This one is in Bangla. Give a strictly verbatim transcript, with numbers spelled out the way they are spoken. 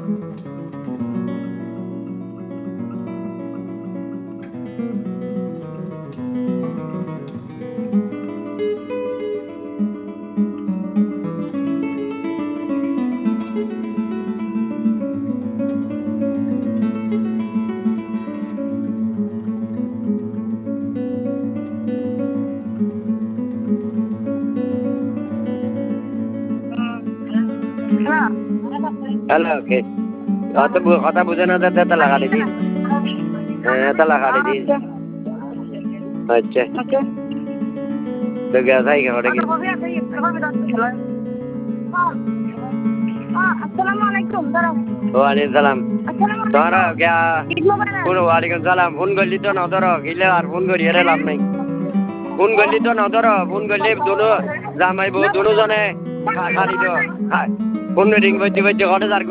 হ্যালো কে অত কথা বুঝে না তো এত লাগালি দিস হ্যাঁ এত লাগালি দিস আচ্ছা তো গ্যাস আই ঘরে গিয়ে ওয়ালাইকুম সালাম তোরা গিয়া কোন ওয়ালাইকুম সালাম ফোন করলি তো না ধরো গিলে আর ফোন করি এর লাভ নাই ফোন করলি তো না ধরো ফোন করলি দুনো জামাই বউ দুনো জনে খালি তো ফোন রিং বাজছে বাজছে ঘরে যার